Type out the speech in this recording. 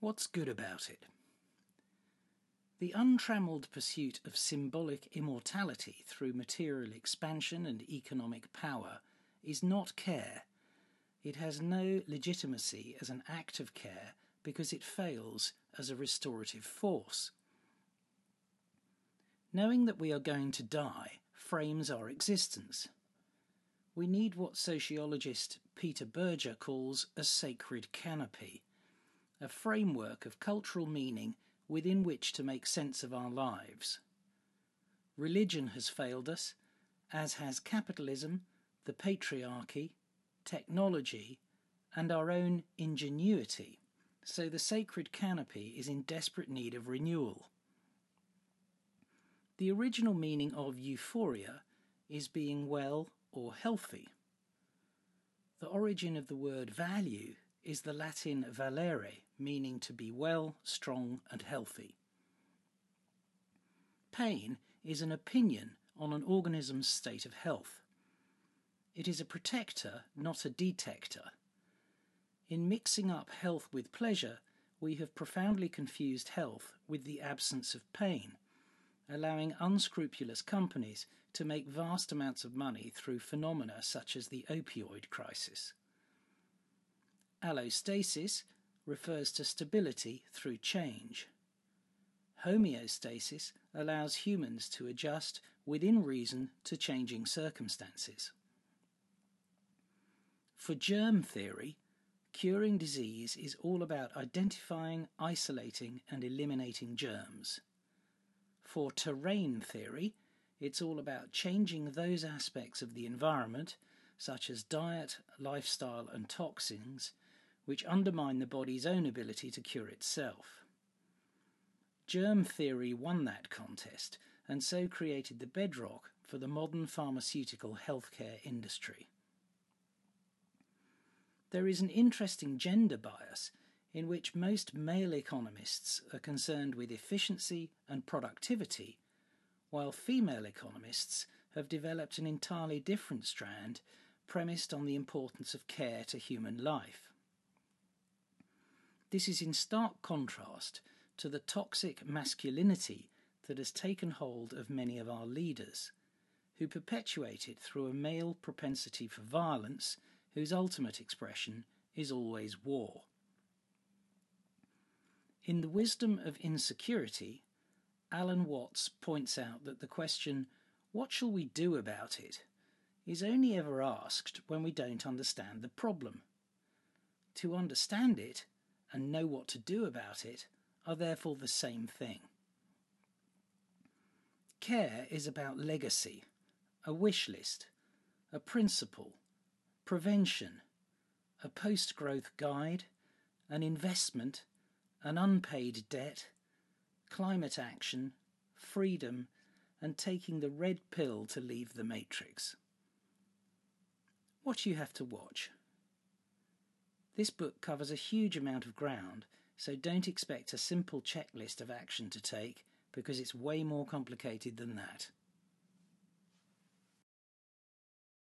What's good about it? The untrammelled pursuit of symbolic immortality through material expansion and economic power is not care. It has no legitimacy as an act of care because it fails as a restorative force. Knowing that we are going to die frames our existence. We need what sociologist Peter Berger calls a sacred canopy, a framework of cultural meaning within which to make sense of our lives. Religion has failed us, as has capitalism, the patriarchy, technology, and our own ingenuity, so the sacred canopy is in desperate need of renewal. The original meaning of euphoria is being well or healthy. The origin of the word value is the Latin valere, meaning to be well, strong, and healthy. Pain is an opinion on an organism's state of health. It is a protector, not a detector. In mixing up health with pleasure, we have profoundly confused health with the absence of pain, allowing unscrupulous companies to make vast amounts of money through phenomena such as the opioid crisis. Allostasis refers to stability through change. Homeostasis allows humans to adjust within reason to changing circumstances. For germ theory, curing disease is all about identifying, isolating, and eliminating germs. For terrain theory, it's all about changing those aspects of the environment, such as diet, lifestyle, and toxins, which undermine the body's own ability to cure itself. Germ theory won that contest, and so created the bedrock for the modern pharmaceutical healthcare industry. There is an interesting gender bias in which most male economists are concerned with efficiency and productivity, while female economists have developed an entirely different strand premised on the importance of care to human life. This is in stark contrast to the toxic masculinity that has taken hold of many of our leaders, who perpetuate it through a male propensity for violence whose ultimate expression is always war. In The Wisdom of Insecurity, Alan Watts points out that the question, "What shall we do about it?" is only ever asked when we don't understand the problem. To understand it and know what to do about it are therefore the same thing. Care is about legacy, a wish list, a principle, prevention, a post-growth guide, an investment, an unpaid debt, climate action, freedom, and taking the red pill to leave the matrix. What you have to watch. This book covers a huge amount of ground, so don't expect a simple checklist of action to take, because it's way more complicated than that.